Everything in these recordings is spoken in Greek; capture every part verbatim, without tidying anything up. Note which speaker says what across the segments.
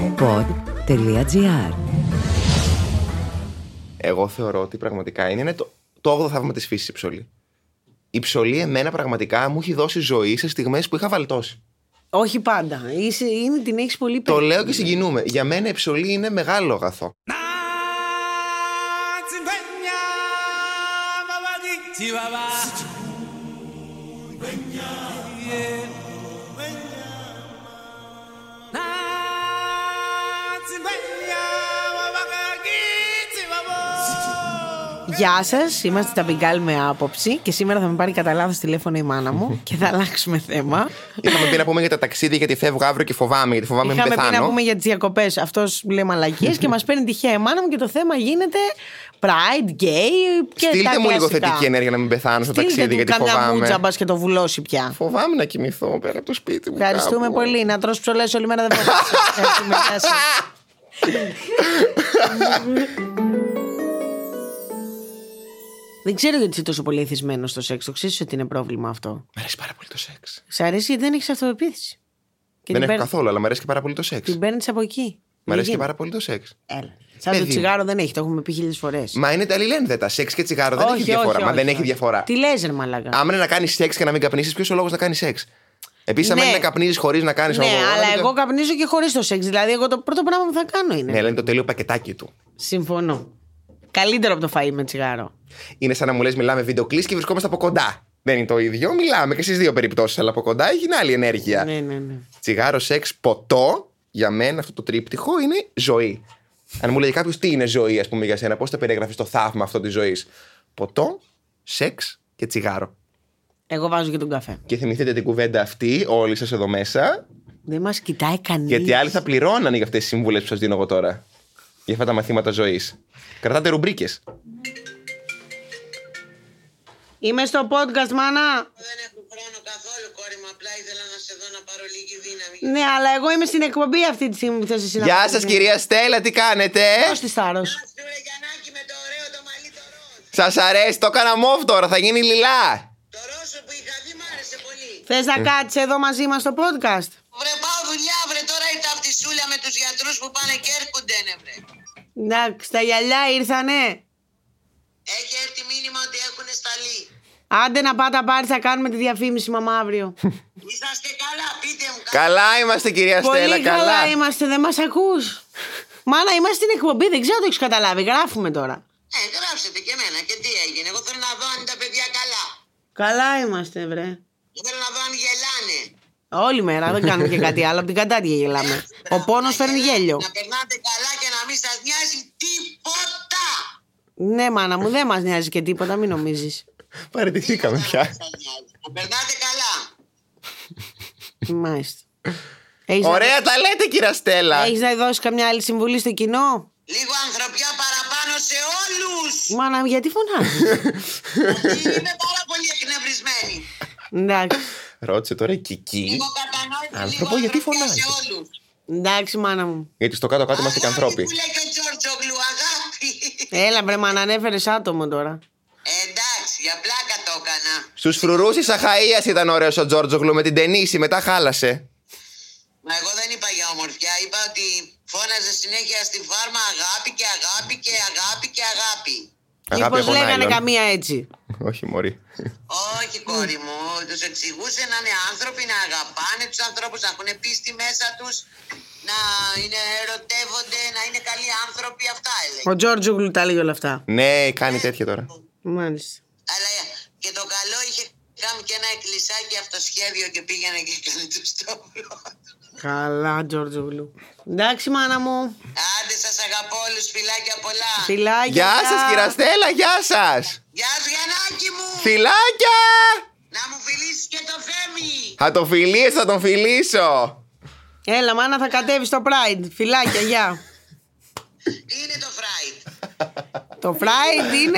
Speaker 1: pod.gr.
Speaker 2: Εγώ θεωρώ ότι πραγματικά είναι το, το όγδοο θαύμα της φύσης η ψωλή. Η ψωλή εμένα πραγματικά μου έχει δώσει ζωή σε στιγμές που είχα βαλτώσει.
Speaker 3: Όχι πάντα. Είσαι, είναι, την έχεις πολύ
Speaker 2: Το
Speaker 3: περίπου.
Speaker 2: λέω και συγκινούμε. Για μένα η ψωλή είναι μεγάλο αγαθό.
Speaker 3: Γεια σας, είμαστε τα Μπιγκάλ με άποψη και σήμερα θα με πάρει κατά λάθος τηλέφωνο η μάνα μου και θα αλλάξουμε θέμα.
Speaker 2: Είχαμε πει να πούμε για τα ταξίδια γιατί φεύγω αύριο και φοβάμαι, γιατί φοβάμαι να μην
Speaker 3: Είχαμε
Speaker 2: πεθάνω.
Speaker 3: πει να πούμε για τις διακοπές. Αυτός λέει μαλακίες και μας παίρνει τυχαία η μάνα μου και το θέμα γίνεται Pride, gay και
Speaker 2: Στείλτε
Speaker 3: τα
Speaker 2: μου λίγο
Speaker 3: κλασικά.
Speaker 2: θετική ενέργεια να μην πεθάνω στο
Speaker 3: Στείλτε
Speaker 2: ταξίδι,
Speaker 3: του
Speaker 2: γιατί
Speaker 3: καμιά
Speaker 2: φοβάμαι.
Speaker 3: μούτσα μπας και το βουλώσει πια.
Speaker 2: Φοβάμαι να κοιμηθώ πέρα από το σπίτι μου.
Speaker 3: Ευχαριστούμε
Speaker 2: κάπου.
Speaker 3: πολύ. Να τρως ψωλές όλη μέρα δεν φοβάσαι. Ευχαριστούμε, γεια σας. Δεν ξέρω γιατί είσαι τόσο πολύ εθισμένος στο σεξ. Το ξέρεις ότι είναι πρόβλημα αυτό.
Speaker 2: Μ' αρέσει πάρα πολύ το σεξ.
Speaker 3: Σ' αρέσει γιατί δεν έχεις αυτοπεποίθηση. Και
Speaker 2: Δεν
Speaker 3: την
Speaker 2: έχω
Speaker 3: παίρν-
Speaker 2: καθόλου, αλλά μου αρέσει και πάρα πολύ το σεξ.
Speaker 3: Την παίρνεις από εκεί.
Speaker 2: Μ' αρέσει και
Speaker 3: Δεν
Speaker 2: πάρα πολύ το σεξ.
Speaker 3: Έλα. Σαν το
Speaker 2: Παιδί.
Speaker 3: τσιγάρο δεν έχει, το έχουμε πει χίλιες φορές.
Speaker 2: Μα είναι τα αλληλένδετα. Σεξ και τσιγάρο δεν
Speaker 3: Όχι,
Speaker 2: έχει διαφορά.
Speaker 3: όχι,
Speaker 2: Μα
Speaker 3: όχι,
Speaker 2: δεν
Speaker 3: όχι.
Speaker 2: έχει διαφορά.
Speaker 3: Τι λες ρε μαλάκα.
Speaker 2: Άμα είναι να κάνει σεξ και να μην καπνίσει, ποιο ο λόγο να κάνει σεξ. Επίση, άμα
Speaker 3: Ναι.
Speaker 2: είναι να καπνίζει χωρί να κάνει.
Speaker 3: Ναι, αλλά εγώ καπνίζω και χωρίς το σεξ. Δηλαδή, εγώ το πρώτο πράγμα που θα κάνω είναι.
Speaker 2: Ναι, αλλά είναι το τέλειο πακετάκι του.
Speaker 3: Συμφωνώ. Καλύτερο από το φαΐ με τσιγάρο.
Speaker 2: Είναι σαν να μου λες μιλάμε βίντεο κλείσει και βρισκόμαστε από κοντά. Δεν είναι το ίδιο. Μιλάμε και στις δύο περιπτώσεις, αλλά από κοντά έχει άλλη ενέργεια.
Speaker 3: Ναι, ναι, ναι.
Speaker 2: Τσιγάρο, σεξ, ποτό. Για μένα αυτό το τρίπτυχο είναι ζωή. Αν μου λέει κάποιο τι είναι ζωή, α πούμε, για σένα, πώς θα περιγραφείς το θαύμα αυτό της ζωής. Ποτό, σεξ και τσιγάρο.
Speaker 3: Εγώ βάζω και τον καφέ.
Speaker 2: Και θυμηθείτε την κουβέντα αυτή, όλοι σας εδώ μέσα.
Speaker 3: Δεν μας κοιτάει κανείς.
Speaker 2: Γιατί άλλοι θα πληρώνανε για αυτές τις συμβουλές που σας δίνω εγώ τώρα. Για αυτά τα μαθήματα ζωής. Κρατάτε ρουμπρίκες.
Speaker 3: Είμαι στο podcast, μάνα.
Speaker 4: Δεν έχω χρόνο καθόλου, κόρη μου. Απλά ήθελα να σε δω να πάρω λίγη δύναμη.
Speaker 3: Ναι, αλλά εγώ είμαι στην εκπομπή αυτή τη στιγμή που θες εσύ να
Speaker 2: Γεια
Speaker 3: πάρεις.
Speaker 2: σας κυρία Στέλλα, τι κάνετε?
Speaker 3: Πώς τη θάρρος.
Speaker 4: Του ρε Γιαννάκη με το ωραίο το μαλλί το ροζ.
Speaker 2: Σας αρέσει, το έκανα μόβ τώρα, θα γίνει λιλά.
Speaker 4: Το ροζ που είχα δει μ' άρεσε πολύ.
Speaker 3: Θες να κάτσεις εδώ μαζί μας στο podcast.
Speaker 4: Βρε πάω δουλειά, βρε τώρα η ταυτισούλα με τους γιατρούς που πάνε και έρχονται, ναι βρε.
Speaker 3: Εντάξει, τα γυαλιά ήρθανε.
Speaker 4: Έχει έρθει μήνυμα ότι έχουν σταλεί.
Speaker 3: Άντε να πάτε να πάρεις, θα κάνουμε τη διαφήμιση μαμά αύριο.
Speaker 4: Είσαστε καλά, πείτε μου.
Speaker 2: Καλά είμαστε κυρία Στέλλα,
Speaker 3: Πολύ καλά
Speaker 2: καλά.
Speaker 3: είμαστε, δεν μας ακούς. Μάνα, είμαστε στην εκπομπή, δεν ξέρω αν το έχεις καταλάβει. Γράφουμε τώρα.
Speaker 4: Ε, γράψετε και εμένα και τι έγινε. Εγώ θέλω να δω αν είναι τα παιδιά καλά.
Speaker 3: Καλά είμαστε, βρε.
Speaker 4: Εγώ θέλω να δω αν γελάνε.
Speaker 3: Όλη μέρα, δεν κάνουμε και κάτι άλλο. Από την κατάρτια γελάμε. Ο πόνος φέρνει γέλιο.
Speaker 4: Να περνάτε καλά και να μην σας νοιάζει τίποτα.
Speaker 3: Ναι, μάνα μου, δεν μας νοιάζει και τίποτα, μην νομίζεις.
Speaker 2: Παραιτηθήκαμε πια.
Speaker 4: Να περνάτε καλά.
Speaker 3: Μάλιστα. Έχεις
Speaker 2: Ωραία τα λέτε κυρία Στέλλα.
Speaker 3: να... Έχεις να δώσει καμιά άλλη συμβουλή στο κοινό.
Speaker 4: Λίγο ανθρωπιά παραπάνω σε όλους.
Speaker 3: Μάνα, γιατί φωνάζεις.
Speaker 4: Γιατί είμαι πάρα πολύ εκνευρισμένη.
Speaker 3: Εντάξει.
Speaker 2: Ρώτησε τώρα η Κική.
Speaker 4: Λίγο κατανόηση,
Speaker 2: Άνθρωπο,
Speaker 4: λίγο
Speaker 2: γιατί
Speaker 4: ανθρωπιά
Speaker 2: φωνάζει?
Speaker 4: σε όλους.
Speaker 3: Εντάξει, μάνα μου.
Speaker 2: Γιατί στο κάτω-κάτω είμαστε και
Speaker 4: Αγάπη
Speaker 2: ανθρώποι.
Speaker 4: που λέει και ο Τζόρτζογλου, αγάπη.
Speaker 3: Έλα, βρε, μάνα, ανέφερες άτομο τώρα.
Speaker 4: Εντάξει, για πλάκα το έκανα.
Speaker 2: Στους φρουρούς της Αχαΐας ήταν ωραίος ο Τζόρτζογλου με την ταινίση, μετά χάλασε.
Speaker 4: Μα εγώ δεν είπα για ομορφιά, είπα ότι φώναζε συνέχεια στη φάρμα αγάπη και αγάπη και αγάπη και αγάπη.
Speaker 2: Αγάπη
Speaker 3: Μήπως
Speaker 2: από
Speaker 3: λέγανε
Speaker 2: νάιλον.
Speaker 3: καμία έτσι.
Speaker 2: Όχι μωρή.
Speaker 4: Όχι κόρη μου, τους εξηγούσε να είναι άνθρωποι, να αγαπάνε τους ανθρώπους, να έχουν πίστη μέσα τους, να είναι ερωτεύονται, να είναι καλοί άνθρωποι, αυτά έλεγε.
Speaker 3: Ο Τζόρτζογλου τα λέει όλα αυτά.
Speaker 2: Ναι, κάνει τέτοια τώρα.
Speaker 3: Μάλιστα.
Speaker 4: Αλλά και το καλό είχε κάνει και ένα εκκλησάκι αυτοσχέδιο και πήγαινε και έκανε το στόβρο.
Speaker 3: Καλά, Τζόρτζογλου. Εντάξει, μάνα μου.
Speaker 4: Άντε σας αγαπώ όλους, φιλάκια πολλά.
Speaker 3: Φιλάκια.
Speaker 2: Γεια σας κυρία Στέλλα, γεια σας.
Speaker 4: Γεια σου Γιαννάκη μου.
Speaker 2: Φιλάκια.
Speaker 4: Να μου φιλήσεις και το Θέμη.
Speaker 2: Θα τον φιλήσω, θα τον φιλήσω.
Speaker 3: Έλα, μάνα, θα κατέβει στο Pride. Φιλάκια, γεια.
Speaker 4: Τι είναι το Φράιτ?
Speaker 3: Το Pride είναι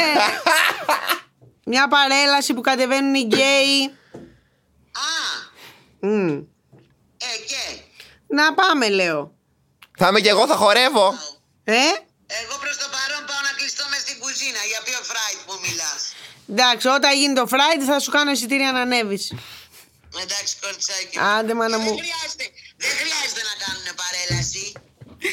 Speaker 3: μια παρέλαση που κατεβαίνουν οι γκέι.
Speaker 4: Α,
Speaker 3: Μμ.
Speaker 4: ε και.
Speaker 3: Να πάμε, λέω.
Speaker 2: Θα είμαι κι εγώ, θα χορεύω.
Speaker 3: Ε,
Speaker 4: Εγώ προς το παρόν πάω να κλειστώ μες στην κουζίνα. Για ποιο Φράιτ που μιλάς?
Speaker 3: εντάξει, όταν γίνει το Pride θα σου κάνω εισιτήρια να ανέβεις.
Speaker 4: Εντάξει κοριτσάκι.
Speaker 3: Άντε, μάνα μου.
Speaker 4: Δεν χρειάζεται, δεν χρειάζεται να κάνουν παρέλαση.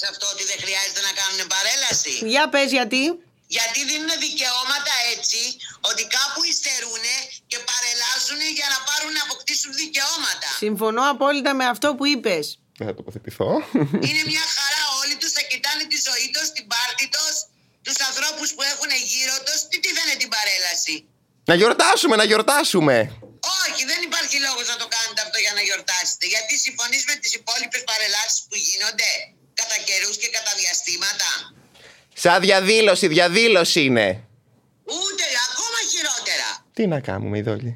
Speaker 4: σε αυτό ότι δεν χρειάζεται να κάνουν παρέλαση?
Speaker 3: Για πες γιατί.
Speaker 4: Γιατί δίνουν δικαιώματα έτσι ότι κάπου υστερούν και παρελάζουν για να πάρουν να αποκτήσουν δικαιώματα.
Speaker 3: Συμφωνώ απόλυτα με αυτό που είπες.
Speaker 2: Δεν θα τοποθετηθώ.
Speaker 4: Είναι μια χαρά, όλοι τους θα κοιτάνε τη ζωή τους, την πάρτη τους, τους ανθρώπους που έχουν γύρω τους. Τι τι δεν είναι την παρέλαση?
Speaker 2: Να γιορτάσουμε, να γιορτάσουμε.
Speaker 4: Όχι, δεν υπάρχει λόγος να το κάνετε αυτό για να γιορτάσετε. Γιατί συμφωνείς με τις υπόλοιπες παρελάσεις που γίνονται κατά καιρούς και κατά διαστήματα?
Speaker 2: Σαν διαδήλωση, διαδήλωση είναι.
Speaker 4: Ούτε, ακόμα χειρότερα.
Speaker 2: Τι να κάνουμε, ειδόλοι.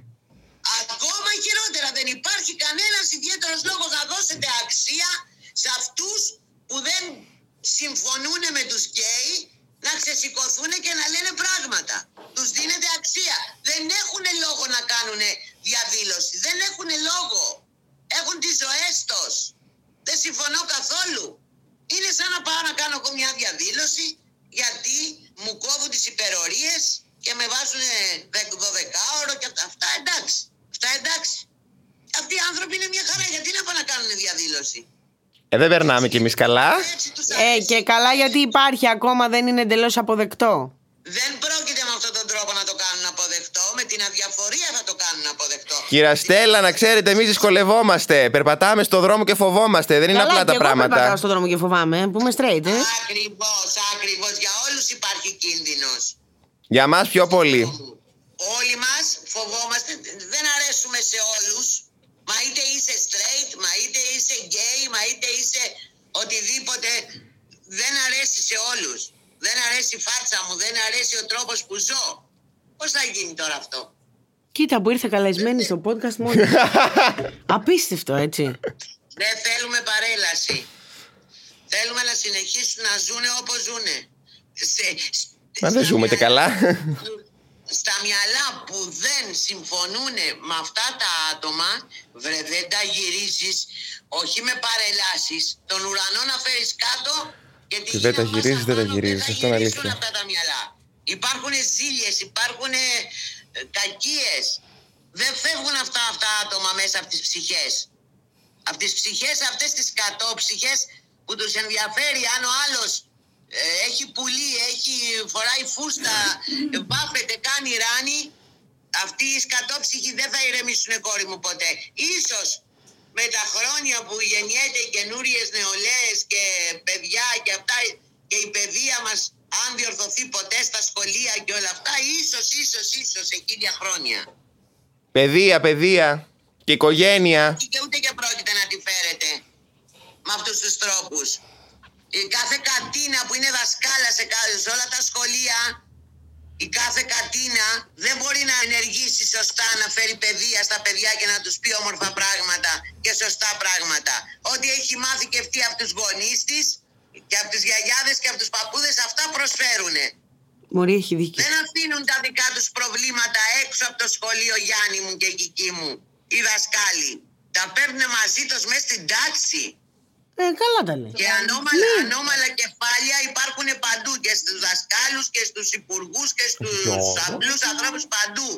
Speaker 4: Ακόμα χειρότερα. Δεν υπάρχει κανένας ιδιαίτερος λόγος να δώσετε αξία σε αυτούς που δεν συμφωνούν με τους γκέι να ξεσηκωθούν και να λένε πράγματα. Τους δίνετε αξία. Δεν έχουν λόγο να κάνουν διαδήλωση. Δεν έχουν λόγο. Έχουν τις ζωές τους. Δεν συμφωνώ καθόλου. Είναι σαν να πάω να κάνω εγώ μια διαδήλωση γιατί μου κόβουν τις υπερορίες και με βάζουν δώδεκα ώρο και αυτά. Αυτά εντάξει. Αυτά εντάξει. Αυτοί οι άνθρωποι είναι μια χαρά. Γιατί να πάνε να κάνουν διαδήλωση?
Speaker 2: Ε, δεν περνάμε κι εμείς καλά.
Speaker 3: Ε, και καλά γιατί υπάρχει ακόμα, δεν είναι εντελώς αποδεκτό.
Speaker 4: Δεν πρόκειται με αυτόν τον τρόπο να το κάνουν αποδεκτό. Με την αδιαφορία θα το κάνουν αποδεκτό.
Speaker 2: Κύρα Στέλλα, να ξέρετε, εμείς δυσκολευόμαστε. Περπατάμε στο δρόμο και φοβόμαστε. Δεν είναι
Speaker 3: Καλά,
Speaker 2: απλά
Speaker 3: και
Speaker 2: τα
Speaker 3: εγώ
Speaker 2: πράγματα.
Speaker 3: περπατάω στον δρόμο και φοβάμαι, που είμαι straight, ε.
Speaker 4: Ακριβώς, ακριβώς. Για όλους υπάρχει κίνδυνος.
Speaker 2: Για μας πιο πολύ.
Speaker 4: Όλοι μας φοβόμαστε, δεν αρέσουμε σε όλους. Μα είτε είσαι straight, μα είτε είσαι gay, μα είτε είσαι οτιδήποτε. Δεν αρέσει σε όλους. Δεν αρέσει η φάτσα μου, δεν αρέσει ο τρόπος που ζω. Πώς θα γίνει τώρα αυτό?
Speaker 3: Κοίτα που ήρθε καλεσμένη στο podcast μόνο. Απίστευτο, έτσι.
Speaker 4: Δεν θέλουμε παρέλαση. Θέλουμε να συνεχίσουν να ζουνε όπως ζουνε. Σε,
Speaker 2: Μα δεν ζούμε και καλά.
Speaker 4: Στα μυαλά που δεν συμφωνούν με αυτά τα άτομα, βρε, δεν τα γυρίζεις, όχι με παρελάσεις, τον ουρανό να φέρεις κάτω και τη
Speaker 2: δεν τα γυρίζεις, δεν τα γυρίζεις, αυτό είναι αλήθεια.
Speaker 4: Αυτά τα μυαλά. Υπάρχουν ζήλιες, υπάρχουν ε, κακίες. Δεν φεύγουν αυτά αυτά άτομα μέσα από τις ψυχές. Από τις ψυχές αυτές τις κατόψυχες που τους ενδιαφέρει αν ο άλλος ε, έχει πουλί, έχει, φοράει φούστα, βάφεται, κάνει ράνι. Αυτοί οι σκατόψυχοι δεν θα ηρεμήσουν, κόρη μου, ποτέ. Ίσως με τα χρόνια που γεννιέται οι καινούριες νεολαίες και παιδιά και αυτά, και η παιδεία μας, αν διορθωθεί ποτέ στα σχολεία και όλα αυτά, ίσως, ίσως, ίσως σε χίλια χρόνια.
Speaker 2: Παιδεία, παιδεία και οικογένεια.
Speaker 4: Και ούτε και πρόκειται να τη φέρετε με αυτούς τους τρόπους. Η κάθε κατίνα που είναι δασκάλα σε, σε όλα τα σχολεία, η κάθε κατίνα δεν μπορεί να ενεργήσει σωστά, να φέρει παιδεία στα παιδιά και να τους πει όμορφα πράγματα και σωστά πράγματα. Ό,τι έχει μάθει και αυτή από τους γονείς της και από τις γιαγιάδες και από τους παππούδες, αυτά προσφέρουνε.
Speaker 3: Μωρή, έχει δίκιο.
Speaker 4: Δεν αφήνουν τα δικά τους προβλήματα έξω από το σχολείο, Γιάννη μου και Κική μου, οι δασκάλοι. Τα παίρνουν μαζί τους μέσα στην τάξη.
Speaker 3: Ε, καλά τα λέει.
Speaker 4: Και ανώμαλα, ανώμαλα κεφάλια υπάρχουν παντού, και στους δασκάλους και στους υπουργούς και στους απλούς ανθρώπους παντού.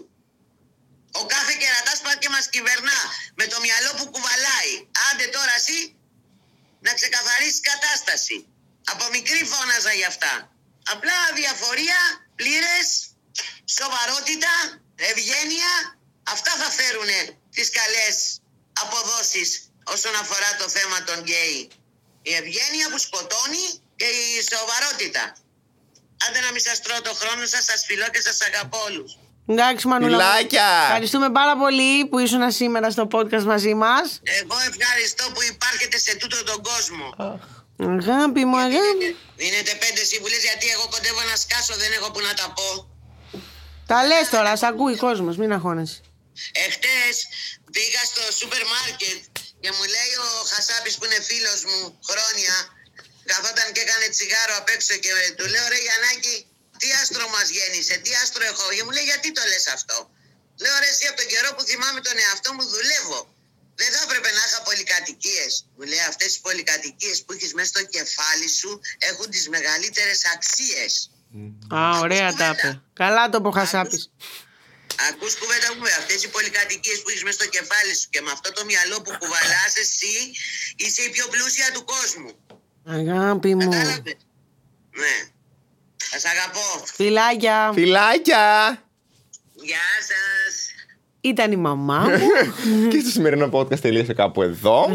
Speaker 4: Ο κάθε κερατάς πάει και μας κυβερνά με το μυαλό που κουβαλάει. Άντε τώρα εσύ να ξεκαθαρίσεις κατάσταση. Από μικρή φώναζα γι' αυτά. Απλά διαφορία, πλήρες, σοβαρότητα, ευγένεια, αυτά θα φέρουν τις καλές αποδόσεις όσον αφορά το θέμα των γκέι. Η ευγένεια που σκοτώνει και η σοβαρότητα. Άντε να μην σας τρώω το χρόνο σας, σας φιλώ και σας αγαπώ όλους.
Speaker 3: Εντάξει, Μανούλα.
Speaker 2: Φιλάκια.
Speaker 3: Ευχαριστούμε πάρα πολύ που ήσουν σήμερα στο podcast μαζί μας.
Speaker 4: Εγώ ευχαριστώ που υπάρχετε σε τούτο τον κόσμο.
Speaker 3: Αγάπη μου, αγάπη.
Speaker 4: Δίνετε πέντε συμβουλές γιατί εγώ κοντεύω να σκάσω, δεν έχω που να τα πω.
Speaker 3: Τα λες τώρα, σ' ακούει ο κόσμος, μην αγχώνεσαι.
Speaker 4: Εχθές πήγα στο σούπερ μάρκετ και μου λέει ο Χασάπης που είναι φίλος μου χρόνια, καθόταν και έκανε τσιγάρο απ' έξω και του λέω ρε Γιαννάκη, τι άστρο μας γέννησε, τι άστρο έχω? Και μου λέει γιατί το λες αυτό? Λέω ρε εσύ, από τον καιρό που θυμάμαι τον εαυτό μου δουλεύω. Δεν θα έπρεπε να είχα πολυκατοικίες? Μου λέει αυτές οι πολυκατοικίες που έχεις μέσα στο κεφάλι σου έχουν τις μεγαλύτερες αξίες.
Speaker 3: Α, ωραία τα είπε. Καλά το είπε ο Χασάπης.
Speaker 4: Ακούς κουβέντα μου, αυτές οι πολυκατοικίες που έχεις μέσα στο κεφάλι σου και με αυτό το μυαλό που κουβαλάς εσύ, είσαι η πιο πλούσια του κόσμου.
Speaker 3: Αγάπη μου.
Speaker 4: Κατάλαβες. Ναι. Σας αγαπώ.
Speaker 3: Φιλάκια.
Speaker 2: Φιλάκια!
Speaker 4: Γεια σας.
Speaker 3: Ήταν η μαμά μου.
Speaker 2: Και στο σημερινό podcast τελείωσε κάπου εδώ.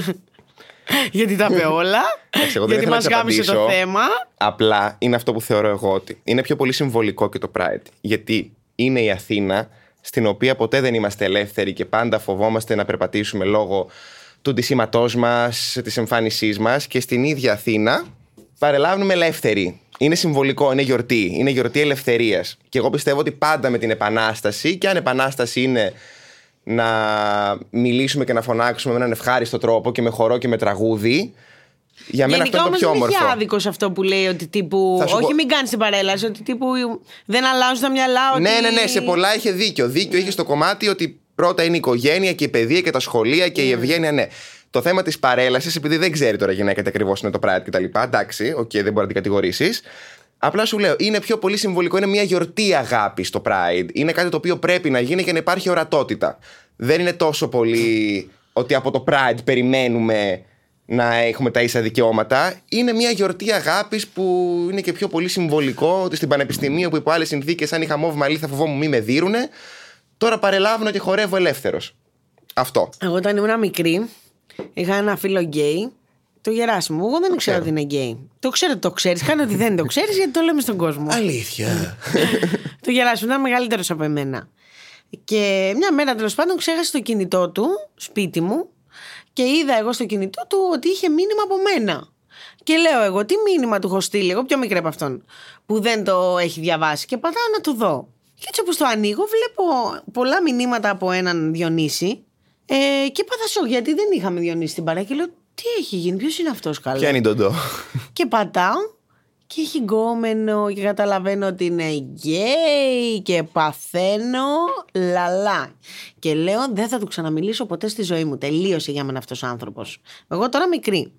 Speaker 3: Γιατί τα είπε όλα.
Speaker 2: Εγώ δεν
Speaker 3: Γιατί
Speaker 2: ήθελα να
Speaker 3: μας
Speaker 2: της
Speaker 3: γάμισε το
Speaker 2: απαντήσω.
Speaker 3: θέμα.
Speaker 2: Απλά είναι αυτό που θεωρώ εγώ ότι είναι πιο πολύ συμβολικό και το Pride. Γιατί είναι η Αθήνα στην οποία ποτέ δεν είμαστε ελεύθεροι και πάντα φοβόμαστε να περπατήσουμε λόγω του ντυσίματός μας, της εμφάνισής μας, και στην ίδια Αθήνα παρελάβουμε ελεύθεροι. Είναι συμβολικό, είναι γιορτή. Είναι γιορτή ελευθερίας. Και εγώ πιστεύω ότι πάντα με την Επανάσταση, και αν Επανάσταση είναι να μιλήσουμε και να φωνάξουμε με έναν ευχάριστο τρόπο και με χορό και με τραγούδι, για μένα
Speaker 3: Γενικά
Speaker 2: αυτό είναι το
Speaker 3: όμως
Speaker 2: πιο
Speaker 3: δεν έχει
Speaker 2: όμορφο.
Speaker 3: άδικο σε αυτό που λέει ότι τύπου.
Speaker 2: Θα σου
Speaker 3: Όχι,
Speaker 2: πω-
Speaker 3: μην κάνεις την παρέλαση. Ότι τύπου δεν αλλάζουν τα μυαλά. Ότι...
Speaker 2: Ναι, ναι, ναι, σε πολλά είχε δίκιο. Δίκιο είχε στο κομμάτι ότι πρώτα είναι η οικογένεια και η παιδεία και τα σχολεία και η ευγένεια, ναι. Το θέμα της παρέλασης, επειδή δεν ξέρει τώρα η γυναίκα τι ακριβώς είναι το Pride κτλ. Εντάξει, οκ, okay, δεν μπορεί να την κατηγορήσεις. Απλά σου λέω, είναι πιο πολύ συμβολικό. Είναι μια γιορτή αγάπη στο Pride. Είναι κάτι το οποίο πρέπει να γίνει για να υπάρχει ορατότητα. Δεν είναι τόσο πολύ ότι από το Pride περιμένουμε να έχουμε τα ίσα δικαιώματα. Είναι μια γιορτή αγάπης που είναι και πιο πολύ συμβολικό, ότι στην πανεπιστημίου που υπό άλλες συνθήκες, αν είχα μόβ μαλλί, θα φοβόμουν μη με δίρουνε. Τώρα παρελάβουν και χορεύω ελεύθερος. Αυτό.
Speaker 3: Εγώ όταν ήμουν μικρή, είχα ένα φίλο γκέι, το Γεράσιμο. Εγώ δεν ξέρω ότι είναι γκέι. Το ξέρω ότι το ξέρεις. Κάνε ότι δεν το ξέρεις, γιατί το λέμε στον κόσμο.
Speaker 2: Αλήθεια.
Speaker 3: Το Γεράσιμο ήταν μεγαλύτερος από εμένα. Και μια μέρα τέλος πάντων ξέχασε το κινητό του σπίτι μου και είδα εγώ στο κινητό του ότι είχε μήνυμα από μένα. Και λέω εγώ, τι μήνυμα του έχω στείλει, εγώ πιο μικρή από αυτόν, που δεν το έχει διαβάσει, και πατάω να του δω. Και έτσι όπως το ανοίγω, βλέπω πολλά μηνύματα από έναν Διονύση. Ε, και πάθα σοκ, γιατί δεν είχαμε Διονύση στην παρέα. Και λέω, τι έχει γίνει, ποιος είναι αυτός, καλά.
Speaker 2: Ποια είναι η Ντοντό.
Speaker 3: Και πατάω και έχει γκόμενο και καταλαβαίνω ότι είναι γκέι και παθαίνω λαλά. Και λέω, δεν θα του ξαναμιλήσω ποτέ στη ζωή μου. Τελείωσε για μένα αυτός ο άνθρωπος. Εγώ τώρα μικρή.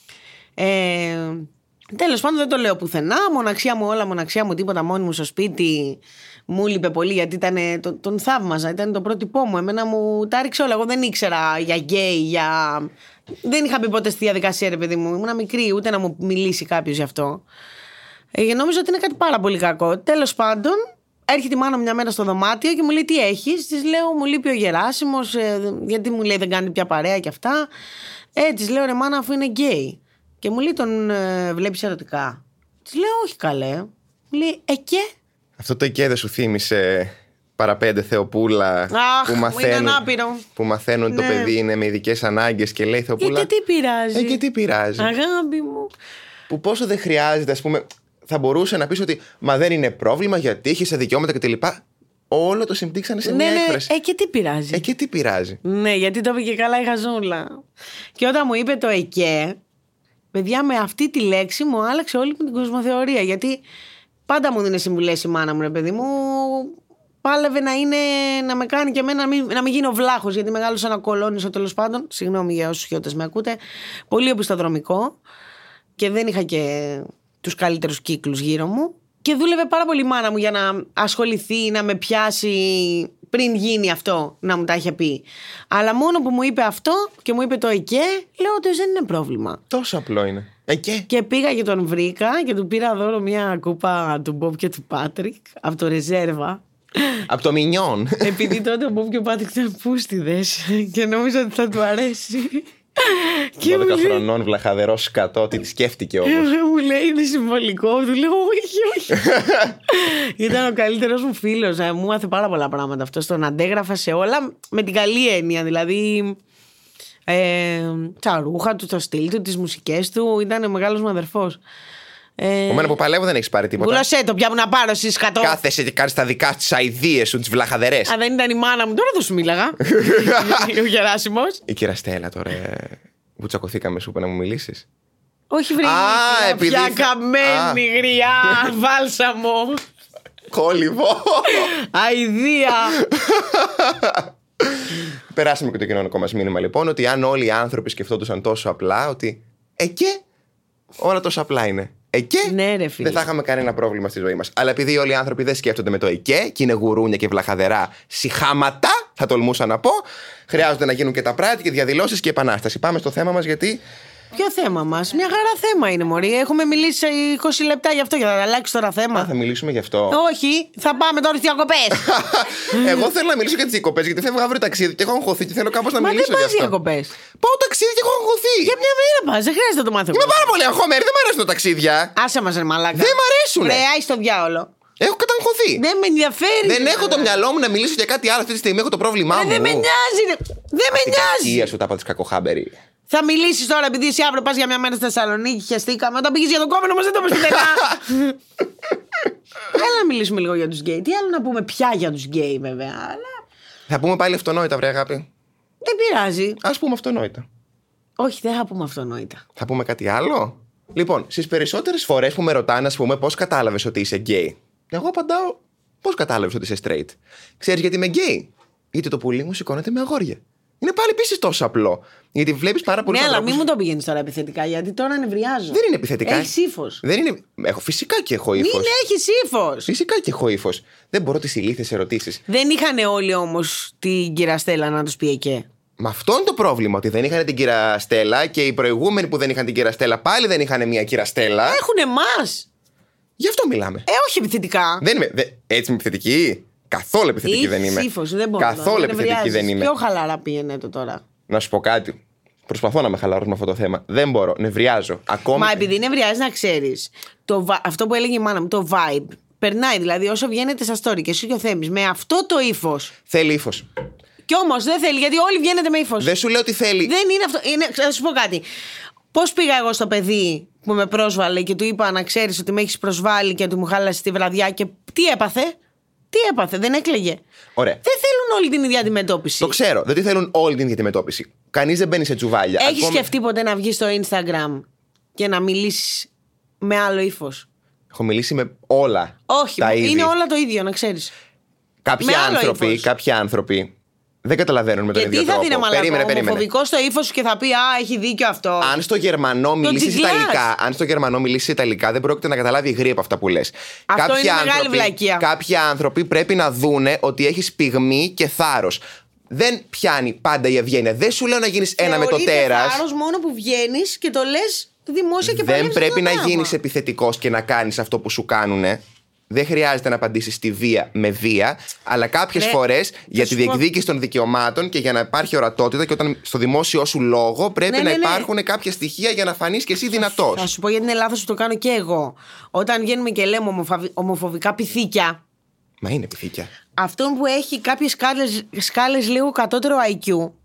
Speaker 3: Ε, τέλος πάντων δεν το λέω πουθενά. Μοναξιά μου όλα, μοναξιά μου τίποτα, μόνη μου στο σπίτι. Μου λείπε πολύ γιατί ήταν, τον, τον θαύμαζα, ήταν το πρότυπό μου. Εμένα μου τα ρίξε όλα. Εγώ δεν ήξερα για γκέι, για... Δεν είχα μπει ποτέ στη διαδικασία, ρε παιδί μου. Ήμουν μικρή, ούτε να μου μιλήσει κάποιος γι' αυτό. Ε, νόμιζα ότι είναι κάτι πάρα πολύ κακό. Τέλος πάντων, έρχεται η μάνα μου μια μέρα στο δωμάτιο και μου λέει, τι έχεις. Της λέω, μου λείπει ο Γεράσιμος, ε, γιατί μου λέει δεν κάνει πια παρέα και αυτά. Ε, της λέω, ρε μάνα, αφού είναι γκέι. Και μου λέει, τον ε, βλέπεις ερωτικά. Της λέω, όχι καλέ. Μου λέει, ε και.
Speaker 2: Αυτό το εκεί δεν σου θύμισε παραπέντε Θεοπούλα?
Speaker 3: Αχ,
Speaker 2: που μαθαίνουν,
Speaker 3: ήταν άπειρο.
Speaker 2: που μαθαίνουν ότι
Speaker 3: Ναι.
Speaker 2: το παιδί είναι με ειδικές ανάγκες και λέει Θεοπούλα.
Speaker 3: Ε, και τι πειράζει.
Speaker 2: Ε, και τι πειράζει.
Speaker 3: Αγάπη μου.
Speaker 2: Που πόσο δεν χρειάζεται, ας πούμε, θα μπορούσε να πεις ότι μα δεν είναι πρόβλημα γιατί έχει σε δικαιώματα κτλ. Όλο το συμπτύξανε σε
Speaker 3: Ναι,
Speaker 2: μια
Speaker 3: ναι,
Speaker 2: έκφραση.
Speaker 3: ε, και τι πειράζει.
Speaker 2: Ε, και τι πειράζει.
Speaker 3: Ναι, γιατί το είπε και καλά η Χαζούλα. Και όταν μου είπε το ΕΚΕ, παιδιά, με αυτή τη λέξη μου άλλαξε όλη μου την κοσμοθεωρία. Γιατί πάντα μου δίνει συμβουλές η μάνα μου, ρε παιδί μου. Πάλευε να, είναι, να με κάνει και εμένα να μην, να μην γίνω βλάχος, γιατί μεγάλωσα ένα κολόνισο τέλος πάντων. Συγγνώμη για όσους χιώτες με ακούτε. Πολύ οπισθοδρομικό. Και δεν είχα και τους καλύτερους κύκλους γύρω μου. Και δούλευε πάρα πολύ η μάνα μου για να ασχοληθεί, να με πιάσει πριν γίνει αυτό, να μου τα είχε πει. Αλλά μόνο που μου είπε αυτό και μου είπε το ΕΚΕ, λέω ότι δεν είναι πρόβλημα.
Speaker 2: Τόσο απλό είναι. Ε, και.
Speaker 3: Και πήγα και τον βρήκα και του πήρα δώρο μια κούπα του Μπομπ και του Πάτρικ από το Ρεζέρβα.
Speaker 2: Από το Μινιόν.
Speaker 3: Επειδή τότε ο Μπομπ και ο Πάτρικ ήταν πούστιδες και νόμιζα ότι θα του αρέσει. Και μου
Speaker 2: δώδεκα
Speaker 3: λέει,
Speaker 2: χρονών βλαχαδερό σκατό, τι τη σκέφτηκε όμως.
Speaker 3: μου λέει είναι συμβολικό. Του λέω όχι, όχι. Ήταν ο καλύτερος μου φίλος. Μου μάθε πάρα πολλά πράγματα αυτό. Τον αντέγραφα σε όλα με την καλή έννοια. Δηλαδή ε, τα ρούχα του, το στυλ του, τις μουσικές του. Ήταν μεγάλος μου αδερφός. Ε,
Speaker 2: Εμένα που παλεύω δεν έχει πάρει τίποτα.
Speaker 3: Βούλωσέ το πια μου να πάρω εσύ σκατό.
Speaker 2: Κάθεσαι και κάνει τα δικά τη αηδίε σου, τι βλαχαδερές.
Speaker 3: Αν δεν ήταν η μάνα μου, τώρα δεν σου μίλαγα. Ο Γεράσιμος.
Speaker 2: Η κυρία Στέλλα τώρα. Που τσακωθήκαμε, σου είπε να μου μιλήσει.
Speaker 3: Όχι βρει.
Speaker 2: Α, επειδή
Speaker 3: Πια
Speaker 2: θα-
Speaker 3: καμένη,
Speaker 2: Α.
Speaker 3: γριά, βάλσαμο.
Speaker 2: Κόλυβο.
Speaker 3: Αηδία.
Speaker 2: Περάσαμε και το κοινωνικό μας μήνυμα λοιπόν, ότι αν όλοι οι άνθρωποι σκεφτόντουσαν τόσο απλά, ότι ε και όλα τόσο απλά είναι. Ε και
Speaker 3: Ναι, ρε φίλε.
Speaker 2: δεν θα είχαμε κανένα πρόβλημα στη ζωή μας. Αλλά επειδή όλοι οι άνθρωποι δεν σκέφτονται με το ε και και είναι γουρούνια και βλαχαδερά σιχάματα, θα τολμούσα να πω, χρειάζονται να γίνουν και τα πράτη και διαδηλώσεις και επανάσταση. Πάμε στο θέμα μας, γιατί
Speaker 3: Ποιο θέμα μας? Μια χαρά θέμα είναι, μωρή. Έχουμε μιλήσει είκοσι λεπτά γι' αυτό, για να αλλάξει τώρα θέμα.
Speaker 2: Α, θα μιλήσουμε γι' αυτό.
Speaker 3: Όχι, θα πάμε τώρα στις διακοπές.
Speaker 2: Εγώ θέλω να μιλήσω για τις διακοπές, γιατί φεύγω αύριο ταξίδι και έχω αγχωθεί και θέλω κάπως να
Speaker 3: Μα
Speaker 2: μιλήσω
Speaker 3: δεν
Speaker 2: γι'
Speaker 3: πας
Speaker 2: αυτό.
Speaker 3: διακοπές.
Speaker 2: Πάω ταξίδι και έχω αγχωθεί.
Speaker 3: Για μια μέρα πας, δεν χρειάζεται να το μάθω.
Speaker 2: Είμαι πάρα πολύ αγχωμένη, δεν μου αρέσουν τα ταξίδια.
Speaker 3: Άσε μας, ρε μαλάκα.
Speaker 2: Δεν μ' αρέσουνε.
Speaker 3: Ρε, άι στο διάολο.
Speaker 2: Έχω καταγχωθεί.
Speaker 3: Δεν με ενδιαφέρει.
Speaker 2: Δεν έχω το μυαλό μου να μιλήσω για κάτι άλλο αυτή τη στιγμή. Έχω το πρόβλημά μου.
Speaker 3: Δεν με νοιάζει. ρε. Δεν με
Speaker 2: Την
Speaker 3: νοιάζει.
Speaker 2: κακία σου τα είπα τη κακοχάμπερη.
Speaker 3: Θα μιλήσεις τώρα επειδή εσύ αύριο πας για μια μέρα στη Θεσσαλονίκη. Χαιστήκαμε. Όταν πήγες για το κόμενο μας δεν το είπες πουθενά. Έλα να μιλήσουμε λίγο για τους γκέι. Τι άλλο να πούμε πια για τους γκέι, βέβαια. Αλλά
Speaker 2: Θα πούμε πάλι αυτονόητα, βρε αγάπη.
Speaker 3: δεν πειράζει.
Speaker 2: Ας πούμε αυτονόητα.
Speaker 3: Όχι, δεν θα πούμε αυτονόητα.
Speaker 2: Θα πούμε κάτι άλλο. Λοιπόν, στις περισσότερες φορές που με ρωτάνε, ας πούμε, πώς κατάλαβες ότι είσαι γκέι, εγώ απαντάω, πώς κατάλαβες ότι είσαι straight. Ξέρεις γιατί είμαι γκέι? Γιατί το πουλί μου σηκώνεται με αγόρια. Είναι πάλι επίσης τόσο απλό. Γιατί βλέπεις πάρα πολλούς
Speaker 3: Ναι, αλλά
Speaker 2: ανθρώπους.
Speaker 3: μην μου το πηγαίνεις τώρα επιθετικά, γιατί τώρα νευριάζω.
Speaker 2: Δεν είναι επιθετικά.
Speaker 3: Έχεις ύφος.
Speaker 2: Δεν είναι... Έχω φυσικά και έχω ύφος.
Speaker 3: Μην έχεις ύφος.
Speaker 2: Φυσικά και έχω ύφος. Δεν μπορώ τις ηλίθιες ερωτήσεις.
Speaker 3: Δεν είχαν όλοι όμως την κυρία Στέλλα να τους πει εκεί.
Speaker 2: Μα αυτό είναι το πρόβλημα. Ότι δεν είχαν την κυρία Στέλλα και οι προηγούμενοι που δεν είχαν την κυρία Στέλλα πάλι δεν είχαν μια κυρία Στέλλα.
Speaker 3: Έχουν εμάς.
Speaker 2: Γι' αυτό μιλάμε.
Speaker 3: Ε, όχι επιθετικά.
Speaker 2: Δεν είμαι. Δε... Έτσι είμαι επιθετική. Καθόλου επιθετική δεν είμαι.
Speaker 3: Ύφος, δεν μπορώ.
Speaker 2: Καθόλου
Speaker 3: δεν
Speaker 2: επιθετική
Speaker 3: νευριάζεις.
Speaker 2: δεν είμαι.
Speaker 3: Πιο χαλαρά πήγαινε το τώρα.
Speaker 2: Να σου πω κάτι. Προσπαθώ να με χαλαρώσω με αυτό το θέμα. Δεν μπορώ. Νευριάζω. Ακόμα.
Speaker 3: Μα επειδή νευριάζει να ξέρεις, το, vi- αυτό που έλεγε η μάνα μου, το vibe, περνάει δηλαδή όσο βγαίνετε στα story και εσύ και ο Θέμης με αυτό το ύφος.
Speaker 2: Θέλει ύφος.
Speaker 3: Κι όμως δεν θέλει, γιατί όλοι βγαίνετε με ύφος.
Speaker 2: Δεν σου λέω ότι θέλει.
Speaker 3: Δεν είναι αυτό. Είναι, θα σου πω κάτι. Πώς πήγα εγώ στο παιδί που με πρόσβαλε και του είπα να ξέρεις ότι με έχεις προσβάλει και ότι μου χάλασε τη βραδιά και τι έπαθε? Τι έπαθε, δεν έκλαιγε.
Speaker 2: Ωραία.
Speaker 3: Δεν θέλουν όλη την ίδια αντιμετώπιση.
Speaker 2: Το ξέρω. Δεν τη θέλουν όλη την ίδια αντιμετώπιση. Κανείς δεν μπαίνει σε τσουβάλια.
Speaker 3: Έχεις
Speaker 2: Ακόμα-
Speaker 3: σκεφτεί ποτέ να βγεις στο Instagram και να μιλήσεις με άλλο ύφος?
Speaker 2: Έχω μιλήσει με όλα.
Speaker 3: Όχι,
Speaker 2: τα
Speaker 3: είναι
Speaker 2: είδη.
Speaker 3: όλα το ίδιο, να ξέρεις.
Speaker 2: Κάποιοι
Speaker 3: με άλλο
Speaker 2: άνθρωποι,
Speaker 3: ύφος.
Speaker 2: κάποιοι άνθρωποι δεν καταλαβαίνουν με τον
Speaker 3: Γιατί
Speaker 2: ίδιο
Speaker 3: θα
Speaker 2: τρόπο.
Speaker 3: δίνει μαλακό,
Speaker 2: Περίμενε, περίμενε.
Speaker 3: ομοφοβικό στο ύφος σου και θα πει «Α, έχει δίκιο αυτό».
Speaker 2: Αν στο Γερμανό μιλήσει
Speaker 3: τζιγκλάς.
Speaker 2: Ιταλικά, αν στο Γερμανό μιλήσει Ιταλικά, δεν πρόκειται να καταλάβει γρήγορα από αυτά που λες.
Speaker 3: Αυτό είναι μεγάλη βλακεία.
Speaker 2: Κάποιοι άνθρωποι πρέπει να δούνε ότι έχεις πυγμή και θάρρος. Δεν πιάνει πάντα η ευγένεια. Δεν σου λέω να γίνεις ένα με το
Speaker 3: Θεωρείται
Speaker 2: τέρας.
Speaker 3: θάρρος μόνο που βγαίνεις και το λες δημόσια και
Speaker 2: Δεν
Speaker 3: παλεύεις
Speaker 2: πρέπει
Speaker 3: αυτό
Speaker 2: να
Speaker 3: το πράγμα.
Speaker 2: γίνεις επιθετικός και να κάνεις αυτό που σου κάνουνε. Δεν χρειάζεται να απαντήσεις στη βία με βία, αλλά κάποιες
Speaker 3: Ρε,
Speaker 2: φορές για τη
Speaker 3: σου πω-
Speaker 2: διεκδίκηση των δικαιωμάτων και για να υπάρχει ορατότητα και όταν στο δημόσιο σου λόγο πρέπει
Speaker 3: Ναι,
Speaker 2: να
Speaker 3: ναι, ναι.
Speaker 2: υπάρχουν κάποια στοιχεία για να φανείς και εσύ δυνατός.
Speaker 3: Θα σου πω γιατί είναι λάθος που το κάνω και εγώ. Όταν βγαίνουμε και λέμε ομοφαβι- ομοφοβικά πυθίκια,
Speaker 2: Μα είναι πυθίκια.
Speaker 3: αυτόν που έχει κάποιες σκάλες, σκάλες λίγο κατώτερο άι κιου,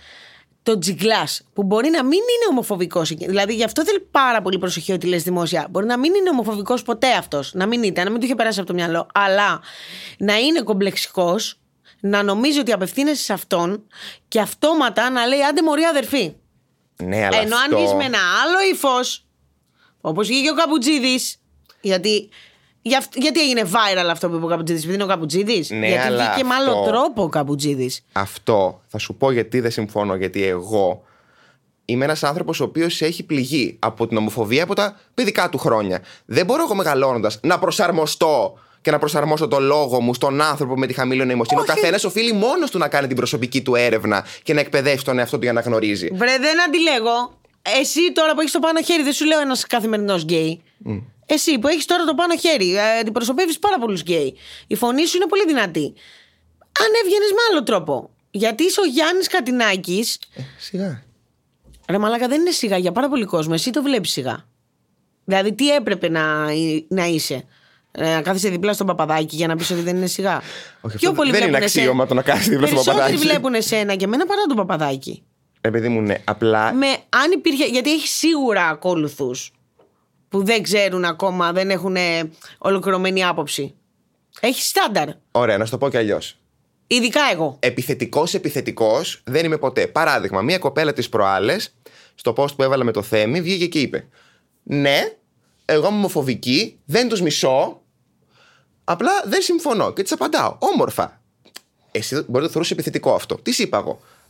Speaker 3: το τζιγκλάς, που μπορεί να μην είναι ομοφοβικός. Δηλαδή γι' αυτό θέλει πάρα πολύ προσοχή ότι λες δημόσια. Μπορεί να μην είναι ομοφοβικός ποτέ αυτός, να μην ήταν, να μην του είχε περάσει από το μυαλό, αλλά να είναι κομπλεξικός, να νομίζει ότι απευθύνεσαι σε αυτόν και αυτόματα να λέει άντε μωρή αδερφή.
Speaker 2: Ναι, αλλά
Speaker 3: Ενώ
Speaker 2: αυτό...
Speaker 3: αν βγεις με ένα άλλο ύφος, όπως βγήκε ο Καπουτζίδης, γιατί, για, αυ- γιατί έγινε viral αυτό που είπε ο Καπουτζίδης, επειδή είναι ο Καπουτζίδης,
Speaker 2: Ναι,
Speaker 3: γιατί
Speaker 2: αλλά
Speaker 3: βγήκε με άλλο
Speaker 2: αυτό-
Speaker 3: τρόπο ο Καπουτζίδης.
Speaker 2: Αυτό θα σου πω γιατί δεν συμφωνώ. Γιατί εγώ είμαι ένας άνθρωπος ο οποίος έχει πληγεί από την ομοφοβία από τα παιδικά του χρόνια. Δεν μπορώ εγώ μεγαλώνοντας να προσαρμοστώ και να προσαρμόσω το λόγο μου στον άνθρωπο με τη χαμηλή νοημοσύνη.
Speaker 3: Όχι.
Speaker 2: Ο καθένας οφείλει μόνος του να κάνει την προσωπική του έρευνα και να εκπαιδεύσει τον εαυτό του για να γνωρίζει.
Speaker 3: Βρε, δεν αντιλέγω. Εσύ τώρα που έχεις το πάνω χέρι, δεν σου λέω ένας καθημερινός γκέι. Mm. Εσύ που έχεις τώρα το πάνω χέρι, ε, αντιπροσωπεύεις πάρα πολλούς γκέι. Η φωνή σου είναι πολύ δυνατή. Αν έβγαινες με άλλο τρόπο. Γιατί είσαι ο Γιάννης Κατινάκης.
Speaker 2: Ε, σιγά.
Speaker 3: Ρε μαλάκα, δεν είναι σιγά για πάρα πολύ κόσμο. Εσύ το βλέπεις σιγά. Δηλαδή, τι έπρεπε να, να είσαι. Να κάθεσαι δίπλα στον Παπαδάκη για να πεις ότι δεν είναι σιγά.
Speaker 2: Όχι,
Speaker 3: Πιο
Speaker 2: αυτό
Speaker 3: πολύ
Speaker 2: δεν είναι
Speaker 3: βλέπουν
Speaker 2: αξίωμα
Speaker 3: εσέ-
Speaker 2: το να κάθεσαι δίπλα στον
Speaker 3: Περισσότεροι
Speaker 2: Παπαδάκη.
Speaker 3: βλέπουν εσένα και εμένα παρά τον Παπαδάκη.
Speaker 2: Ε, παιδί μου, ναι. Απλά.
Speaker 3: Με, αν υπήρχε, γιατί έχει σίγουρα ακόλουθους που δεν ξέρουν ακόμα, δεν έχουν ολοκληρωμένη άποψη. Έχει στάνταρ.
Speaker 2: Ωραία, να σου το πω κι αλλιώς.
Speaker 3: Ειδικά εγώ.
Speaker 2: Επιθετικός, επιθετικός δεν είμαι ποτέ. Παράδειγμα, μία κοπέλα τις προάλλες, στο post που έβαλα με το Θέμη, βγήκε και είπε: ναι, εγώ είμαι ομοφοβική, δεν τους μισώ, απλά δεν συμφωνώ. Και της απαντάω: όμορφα. Εσύ μπορεί να το θεωρούσε επιθετικό αυτό. Τι είπα εγώ: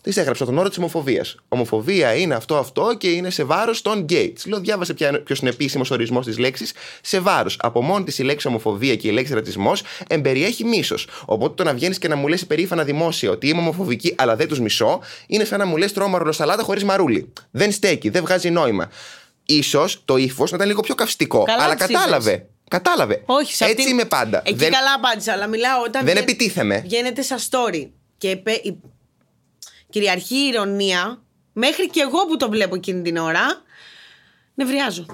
Speaker 2: Της έγραψα τον όρο της ομοφοβίας. Ομοφοβία είναι αυτό, αυτό και είναι σε βάρος των γκέι. Της λέω, διάβασε ποιος είναι επίσημος ορισμός της λέξης σε βάρος. Από μόνη της η λέξη ομοφοβία και η λέξη ρατσισμός εμπεριέχει μίσος. Οπότε το να βγαίνεις και να μου λες υπερήφανα δημόσια ότι είμαι ομοφοβική αλλά δεν τους μισώ, είναι σαν να μου λες τρώω μαρουλοσαλάτα χωρίς μαρούλι. Δεν στέκει, δεν βγάζει νόημα. Ίσως το ύφος να ήταν λίγο πιο καυστικό, καλά, αλλά κατάλαβε. Είπες. Κατάλαβε.
Speaker 3: Όχι, σε
Speaker 2: έτσι
Speaker 3: αυτή...
Speaker 2: είμαι πάντα.
Speaker 3: Εκεί
Speaker 2: δεν...
Speaker 3: καλά απάντησα, αλλά μιλάω όταν.
Speaker 2: Δεν επιτίθεμαι.
Speaker 3: Βγαίνετε σαν story και η... κυριαρχεί η ηρωνία, μέχρι και εγώ που το βλέπω εκείνη την ώρα, νευριάζω.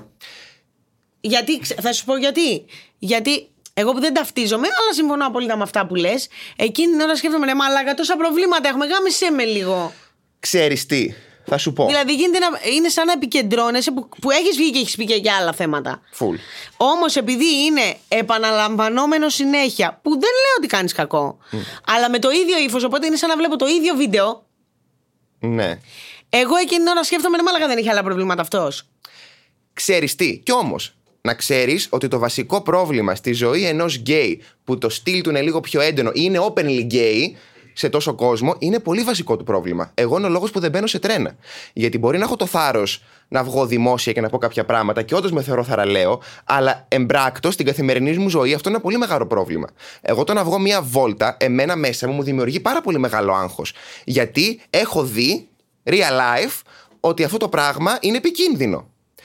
Speaker 3: Γιατί, θα σου πω γιατί. Γιατί εγώ που δεν ταυτίζομαι, αλλά συμφωνώ απόλυτα με αυτά που λες, εκείνη την ώρα σκέφτομαι, ρε μαλάκα, τόσα προβλήματα έχουμε, γάμισέ με λίγο.
Speaker 2: Ξέρεις τι. Θα σου πω.
Speaker 3: Δηλαδή γίνεται να, είναι σαν να επικεντρώνεσαι που, που έχεις βγει και έχεις πει και για άλλα θέματα.
Speaker 2: Φουλ.
Speaker 3: Όμως επειδή είναι επαναλαμβανόμενο συνέχεια, που δεν λέω ότι κάνεις κακό, mm. αλλά με το ίδιο ύφος, οπότε είναι σαν να βλέπω το ίδιο βίντεο.
Speaker 2: Ναι.
Speaker 3: Εγώ εκείνη την ώρα σκέφτομαι, ναι, μάλακα δεν είχε άλλα προβλήματα αυτός.
Speaker 2: Ξέρεις τι, κι όμως να ξέρεις ότι το βασικό πρόβλημα στη ζωή ενός γκέι που το στυλ του είναι λίγο πιο έντονο, είναι openly gay σε τόσο κόσμο, είναι πολύ βασικό του πρόβλημα. Εγώ είναι ο λόγος που δεν μπαίνω σε τρένα. Γιατί μπορεί να έχω το θάρρος να βγω δημόσια και να πω κάποια πράγματα και όντως με θεωρώ θαραλέο, αλλά εμπράκτος στην καθημερινή μου ζωή αυτό είναι ένα πολύ μεγάλο πρόβλημα. Εγώ το να βγω μία βόλτα, εμένα μέσα μου μου δημιουργεί πάρα πολύ μεγάλο άγχος. Γιατί έχω δει, real life, ότι αυτό το πράγμα είναι επικίνδυνο.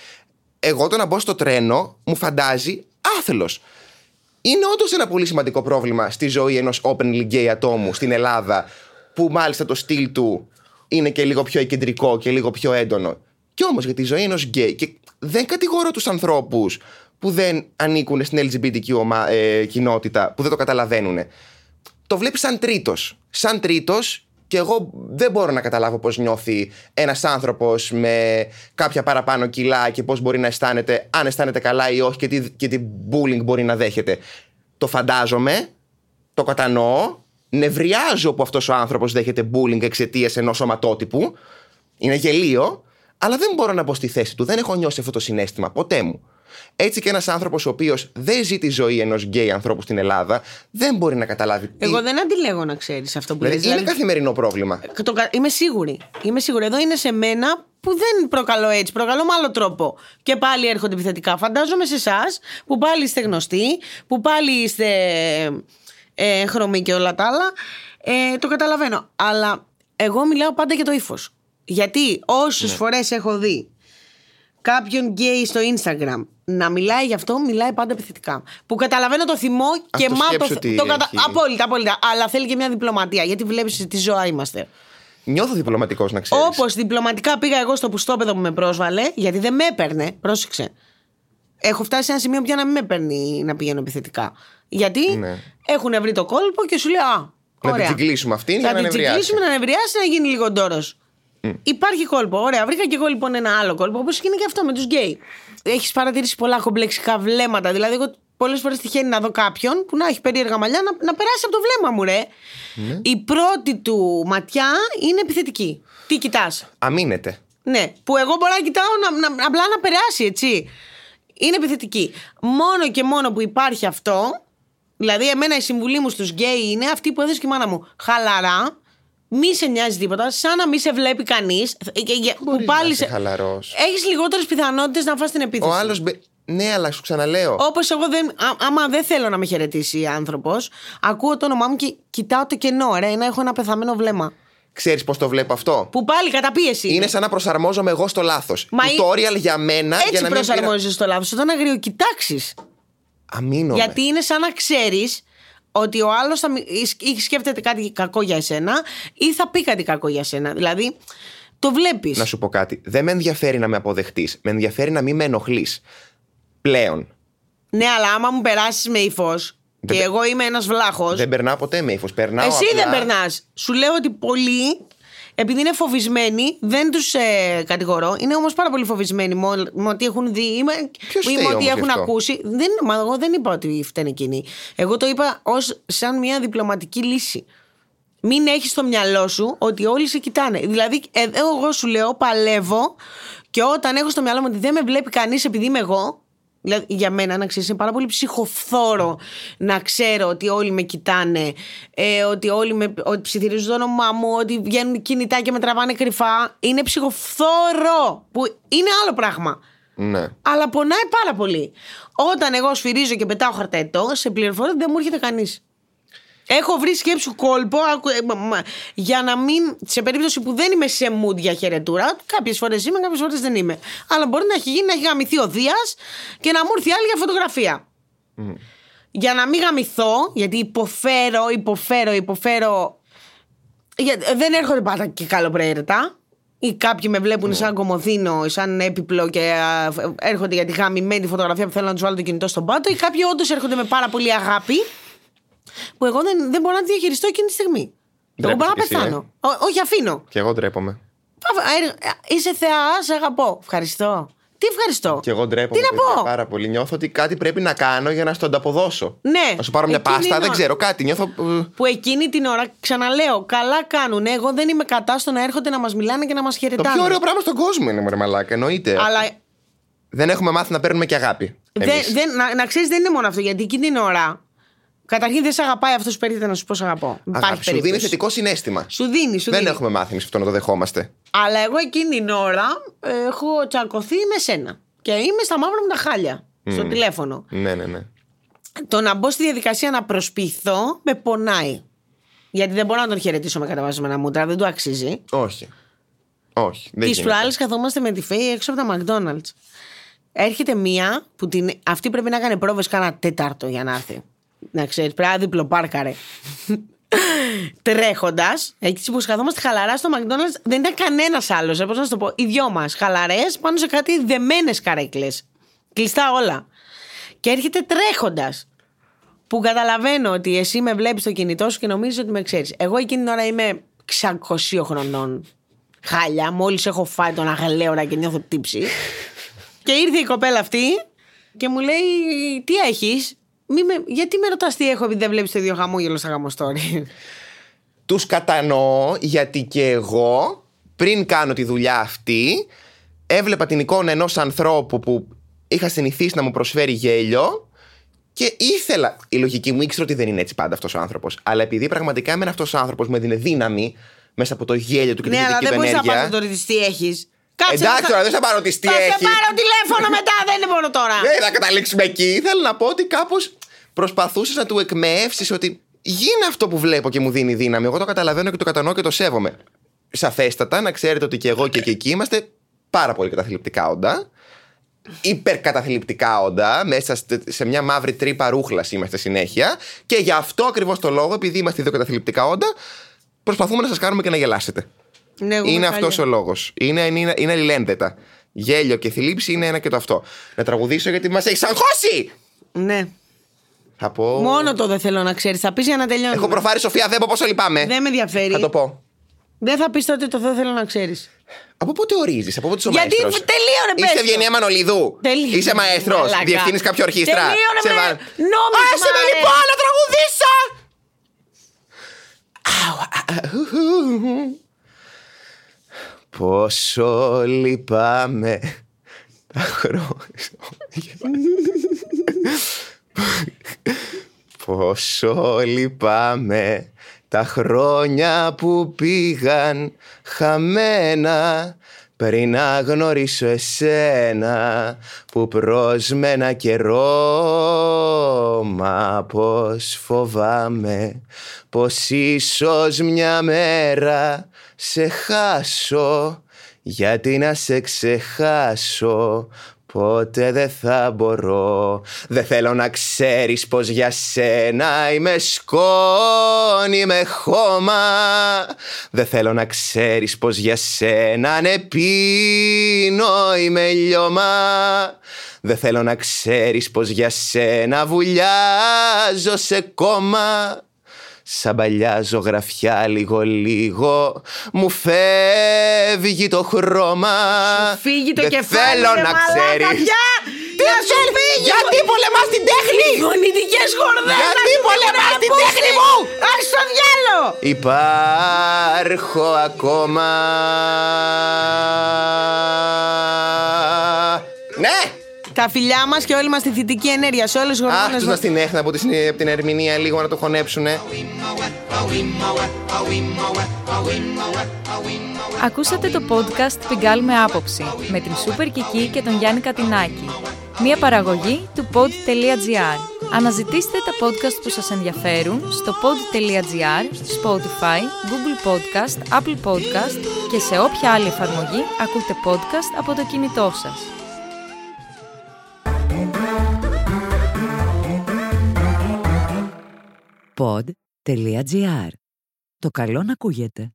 Speaker 2: Εγώ το να μπω στο τρένο μου φαντάζει άθελος. Είναι όντως ένα πολύ σημαντικό πρόβλημα στη ζωή ενός openly gay ατόμου στην Ελλάδα, που μάλιστα το στυλ του είναι και λίγο πιο εκεντρικό και λίγο πιο έντονο. Κι όμως για τη ζωή ενός γκέι, και δεν κατηγορώ τους ανθρώπους που δεν ανήκουν στην ελ τζι μπι τι κιου ε, κοινότητα, που δεν το καταλαβαίνουν. Το βλέπεις σαν τρίτος. Σαν τρίτος, και εγώ δεν μπορώ να καταλάβω πώς νιώθει ένας άνθρωπος με κάποια παραπάνω κιλά και πώς μπορεί να αισθάνεται, αν αισθάνεται καλά ή όχι, και τι, και τι bullying μπορεί να δέχεται. Το φαντάζομαι, το κατανοώ, νευριάζω που αυτός ο άνθρωπος δέχεται bullying εξαιτίας ενός σωματότυπου. Είναι γελίο, αλλά δεν μπορώ να μπω στη θέση του. Δεν έχω νιώσει αυτό το συναίσθημα ποτέ μου. Έτσι και ένας άνθρωπος ο οποίος δεν ζει τη ζωή ενός γκέι ανθρώπου στην Ελλάδα δεν μπορεί να καταλάβει.
Speaker 3: Εγώ δεν αντιλέγω, να ξέρεις αυτό που
Speaker 2: δηλαδή,
Speaker 3: λες.
Speaker 2: Είναι
Speaker 3: δηλαδή...
Speaker 2: καθημερινό πρόβλημα.
Speaker 3: Το... Είμαι σίγουρη. Είμαι σίγουρη. Εδώ είναι σε μένα που δεν προκαλώ έτσι. Προκαλώ με άλλο τρόπο. Και πάλι έρχονται επιθετικά. Φαντάζομαι σε εσάς που πάλι είστε γνωστοί, που πάλι είστε ε, χρωμοί και όλα τα άλλα. Ε, το καταλαβαίνω. Αλλά εγώ μιλάω πάντα για το ύφος. Γιατί όσες ναι. φορές έχω δει κάποιον γκέι στο Instagram να μιλάει γι' αυτό, μιλάει πάντα επιθετικά. Που καταλαβαίνω το θυμό και μάτω. Το, το κατα... Απόλυτα, απόλυτα. Αλλά θέλει και μια διπλωματία. Γιατί βλέπεις τι ζωά είμαστε.
Speaker 2: Νιώθω διπλωματικός, να ξέρεις.
Speaker 3: Όπως διπλωματικά πήγα εγώ στο πουστόπεδο που με πρόσβαλε, γιατί δεν με έπαιρνε. Πρόσεξε. Έχω φτάσει σε ένα σημείο πια να μην με παίρνει να πηγαίνω επιθετικά. Γιατί ναι. έχουν βρει το κόλπο και σου λέει α,
Speaker 2: να
Speaker 3: ωραία.
Speaker 2: την τσιγκλίσουμε αυτήν για να νευριάσει.
Speaker 3: Να την τσιγκλίσουμε, να νευριάσει, να γίνει λίγο ντόρος. Mm. Υπάρχει κόλπο. Ωραία, βρήκα και εγώ λοιπόν ένα άλλο κόλπο, όπως είναι και αυτό με τους γκέι. Έχεις παρατηρήσει πολλά κομπλεξικά βλέμματα. Δηλαδή, εγώ πολλές φορές τυχαίνει να δω κάποιον που να έχει περίεργα μαλλιά να, να περάσει από το βλέμμα μου, ρε. Mm. Η πρώτη του ματιά είναι επιθετική. Τι κοιτάς?
Speaker 2: Αμήνεται.
Speaker 3: Ναι, που εγώ μπορώ να κοιτάω να, να, απλά να περάσει, έτσι. Είναι επιθετική. Μόνο και μόνο που υπάρχει αυτό, δηλαδή, εμένα η συμβουλή μου στους γκέι είναι αυτή που έδωσε και η μάνα μου. Χαλαρά. Μη σε νοιάζει τίποτα, σαν να μη σε βλέπει κανείς. Που πάλι σε... Έχεις λιγότερες πιθανότητες να φας την επίθεση.
Speaker 2: Ο άλλος. Ναι, αλλά σου ξαναλέω.
Speaker 3: Όπως εγώ, δεν... Ά, άμα δεν θέλω να με χαιρετήσει άνθρωπος, ακούω το όνομά μου και κοιτάω το κενό, ρε, να έχω ένα πεθαμένο βλέμμα.
Speaker 2: Ξέρεις πώς το βλέπω αυτό?
Speaker 3: Που πάλι καταπίεση.
Speaker 2: Είναι σαν να προσαρμόζομαι εγώ στο λάθος. Tutorial για μένα.
Speaker 3: Έτσι
Speaker 2: για να μην
Speaker 3: προσαρμόζεσαι στο λάθος. Όταν αγριοκοιτάξεις.
Speaker 2: Αμήνομαι.
Speaker 3: Γιατί είναι σαν να ξέρεις ότι ο άλλος θα ή σκέφτεται κάτι κακό για εσένα ή θα πει κάτι κακό για εσένα. Δηλαδή, το βλέπεις.
Speaker 2: Να σου πω κάτι. Δεν με ενδιαφέρει να με αποδεχτείς. Με ενδιαφέρει να μην με ενοχλείς. Πλέον.
Speaker 3: Ναι, αλλά άμα μου περάσεις με ύφος και εγώ είμαι ένας βλάχος.
Speaker 2: Δεν περνάω ποτέ με ύφος. Περνάω
Speaker 3: Εσύ
Speaker 2: απλά...
Speaker 3: δεν περνάς. Σου λέω ότι πολλοί, επειδή είναι φοβισμένοι, δεν τους ε, κατηγορώ. Είναι όμως πάρα πολύ φοβισμένοι με ό,τι έχουν δει ή με ό,τι έχουν ακούσει. Δεν, μα εγώ δεν είπα ότι φταίνε εκείνοι. Εγώ το είπα ως σαν μια διπλωματική λύση. Μην έχεις στο μυαλό σου ότι όλοι σε κοιτάνε. Δηλαδή, εγώ σου λέω, παλεύω και όταν έχω στο μυαλό μου ότι δεν με βλέπει κανείς επειδή είμαι εγώ, Δηλαδή, για μένα, να ξέρεις, είναι πάρα πολύ ψυχοφθόρο να ξέρω ότι όλοι με κοιτάνε, ε, ότι όλοι με, ότι ψιθυρίζουν το όνομά μου, ότι βγαίνουν κινητά και με τραβάνε κρυφά. Είναι ψυχοφθόρο, που είναι άλλο πράγμα.
Speaker 2: Ναι.
Speaker 3: Αλλά πονάει πάρα πολύ. Όταν εγώ σφυρίζω και πετάω χαρτέτο, σε πληροφορώ ότι δεν μου έρχεται κανείς. Έχω βρει σκέψου κόλπο για να μην. Σε περίπτωση που δεν είμαι σε mood για χαιρετούρα, κάποιες φορές είμαι, κάποιες φορές δεν είμαι. Αλλά μπορεί να έχει γίνει, να έχει γαμηθεί ο Δίας και να μου έρθει άλλη για φωτογραφία. Mm. Για να μην γαμηθώ, γιατί υποφέρω, υποφέρω, υποφέρω. Για, δεν έρχονται πάντα και καλοπροαίρετα. Ή κάποιοι με βλέπουν mm. σαν κομμωδίνο, σαν έπιπλο και α, έρχονται για τη γαμημένη φωτογραφία που θέλω να τους βάλω το κινητό στον πάτο. Ή κάποιοι όντως έρχονται με πάρα πολύ αγάπη, που εγώ δεν, δεν μπορώ να τη διαχειριστώ εκείνη τη στιγμή. Εγώ μπορώ να πεθάνω. Ε? Ό, όχι, αφήνω.
Speaker 2: Και εγώ ντρέπομαι.
Speaker 3: Είσαι θεά, σε αγαπώ. Ευχαριστώ. Τι ευχαριστώ.
Speaker 2: Και εγώ ντρέπομαι.
Speaker 3: Τι να πω.
Speaker 2: Πάρα πολύ. Νιώθω ότι κάτι πρέπει να κάνω για να στο ανταποδώσω.
Speaker 3: Ναι.
Speaker 2: Να σου πάρω μια πάστα, δεν ξέρω κάτι. Νιώθω.
Speaker 3: Που εκείνη την ώρα, ξαναλέω, καλά κάνουν. Εγώ δεν είμαι κατά στο να έρχονται να μας μιλάνε και να μας χαιρετάνε.
Speaker 2: Το πιο ωραίο πράγμα στον κόσμο είναι, μωρέ μαλάκα. Εννοείται.
Speaker 3: Αλλά.
Speaker 2: Δεν έχουμε μάθει να παίρνουμε και αγάπη.
Speaker 3: Δεν, δεν, να να ξέρεις, δεν είναι μόνο αυτό. Γιατί εκείνη την ώρα. Καταρχήν δεν σε αγαπάει αυτός που έρχεται να σου πω σ' αγαπώ.
Speaker 2: Αγάπη, σου δίνει θετικό συναίσθημα.
Speaker 3: Σου δίνει, σου
Speaker 2: δεν
Speaker 3: δίνει.
Speaker 2: έχουμε μάθει εμείς αυτό να το δεχόμαστε.
Speaker 3: Αλλά εγώ εκείνη την ώρα έχω τσακωθεί με σένα. Και είμαι στα μαύρα μου τα χάλια. Mm. Στο τηλέφωνο.
Speaker 2: Ναι, ναι, ναι. Το
Speaker 3: να μπω στη διαδικασία να προσποιηθώ με πονάει. Γιατί δεν μπορώ να τον χαιρετήσω με καταβάσμενα μούτρα, δεν του αξίζει.
Speaker 2: Όχι. Όχι.
Speaker 3: Τις προάλλες καθόμαστε με τη Φέη έξω από τα McDonald's. Έρχεται μία που την... αυτή πρέπει να κάνει πρόβες κάνα τέταρτο για να έρθει. Να ξέρεις, πρέπει να διπλοπάρκαρε. Τρέχοντας, έτσι που καθόμαστε χαλαρά στο McDonald's, δεν ήταν κανένας άλλος. Πώς να σου το πω, οι δυο μας χαλαρές πάνω σε κάτι δεμένες καρέκλες. Κλειστά όλα. Και έρχεται τρέχοντας. Που καταλαβαίνω ότι εσύ με βλέπεις στο κινητό σου και νομίζεις ότι με ξέρεις. Εγώ εκείνη την ώρα είμαι εξακόσια χρονών. Χάλια, μόλις έχω φάει τον αγαλέωρα και νιώθω τύψη. Και ήρθε η κοπέλα αυτή και μου λέει, τι έχεις? Μη με... Γιατί με ρωτάς τι έχω επειδή δεν βλέπεις το ίδιο χαμόγελο στα γαμοστόρι?
Speaker 2: Τους κατανοώ, γιατί και εγώ πριν κάνω τη δουλειά αυτή έβλεπα την εικόνα ενός ανθρώπου που είχα συνηθίσει να μου προσφέρει γέλιο και ήθελα, η λογική μου ήξερε ότι δεν είναι έτσι πάντα αυτός ο άνθρωπος, αλλά επειδή πραγματικά εμένα αυτός ο άνθρωπος μου έδινε δύναμη μέσα από το γέλιο του και τη θετική του ενέργεια. Ναι, αλλά δεν μπορείς να
Speaker 3: πάρεις το ρωτήσεις τι έχεις.
Speaker 2: Κάτσε, εντάξει, τώρα δεν θα πάρω τι τι έχει.
Speaker 3: Θα σε πάρω τηλέφωνο μετά, δεν είναι μόνο τώρα.
Speaker 2: Δεν θα καταλήξουμε εκεί. Θέλω να πω ότι κάπως προσπαθούσες να του εκμεύσεις ότι γίνει αυτό που βλέπω και μου δίνει δύναμη. Εγώ το καταλαβαίνω και το κατανοώ και το σέβομαι. Σαφέστατα, να ξέρετε ότι και εγώ και, και εκεί είμαστε πάρα πολύ καταθλιπτικά όντα. Υπερκαταθλιπτικά όντα. Μέσα σε μια μαύρη τρύπα ρούχλας είμαστε συνέχεια. Και γι' αυτό ακριβώς το λόγο, επειδή είμαστε δύο καταθλιπτικά όντα, προσπαθούμε να σας κάνουμε και να γελάσετε. Ναι, είναι αυτός ο λόγος. Είναι, είναι, είναι αλληλένδετα. Γέλιο και θλίψη είναι ένα και το αυτό. Να τραγουδήσω γιατί μας έχει αγχώσει!
Speaker 3: Ναι.
Speaker 2: Θα πω...
Speaker 3: Μόνο το δεν θέλω να ξέρεις. Θα πεις για να τελειώνουμε.
Speaker 2: Έχω προφάρει, Σοφία, δεν πω πόσο λυπάμαι.
Speaker 3: Δεν με ενδιαφέρει.
Speaker 2: Θα το πω.
Speaker 3: Δεν θα πεις τότε το δεν θέλω να ξέρεις.
Speaker 2: Από πότε ορίζεις, από πότε είσαι ο
Speaker 3: γιατί
Speaker 2: μαέστρος?
Speaker 3: Γιατί τελείωνε, πες.
Speaker 2: Είσαι Ευγενία Μανολίδου.
Speaker 3: Τελείωνε.
Speaker 2: Είσαι μαέστρος. Διευθύνεις κάποιο ορχήστρα.
Speaker 3: Τελείωνε
Speaker 2: σε...
Speaker 3: με νόμισμα.
Speaker 2: Άσε με λοιπόν να τραγουδήσω. Πόσο λυπάμαι τα χρόνια. Πόσο λυπάμαι τα χρόνια που πήγαν χαμένα πριν να γνωρίσω εσένα που προσμένα καιρό. Μα πως φοβάμαι πως ίσως μια μέρα σε χάσω, γιατί να σε ξεχάσω ποτέ δεν θα μπορώ. Δεν θέλω να ξέρεις πως για σένα είμαι σκόνη, είμαι χώμα. Δεν θέλω να ξέρεις πως για σένα ναι πίνω, είμαι λιώμα. Δεν θέλω να ξέρεις πως για σένα βουλιάζω σε κόμμα. Σαν παλιά ζωγραφιά λίγο λίγο μου φεύγει το χρώμα.
Speaker 3: Σου φύγει το
Speaker 2: δεν
Speaker 3: κεφάλι.
Speaker 2: Θέλω να ξέρεις.
Speaker 3: Τι να σου φύγει?
Speaker 2: Γιατί πολεμάς την τέχνη?
Speaker 3: Γονιτικές χορδές.
Speaker 2: Γιατί πολεμάς την τέχνη μου?
Speaker 3: Άχι στο διάλο.
Speaker 2: Υπάρχω ακόμα. Ναι.
Speaker 3: Τα φιλιά μας και όλη μας τη θετική ενέργεια σε όλες τις
Speaker 2: Αχ,
Speaker 3: γορμόνες.
Speaker 2: τους να στην έχνα από, τη, από την ερμηνεία λίγο να το χωνέψουνε.
Speaker 1: Ακούσατε το podcast Πιγκάλ με άποψη με την Σούπερ Κική και τον Γιάννη Κατινάκη. Μία παραγωγή του pod.gr. Αναζητήστε τα podcast που σας ενδιαφέρουν στο pod.gr, Spotify, Google Podcast, Apple Podcast και σε όποια άλλη εφαρμογή ακούτε podcast από το κινητό σας.
Speaker 5: pod.gr. Το καλό να ακούγεται.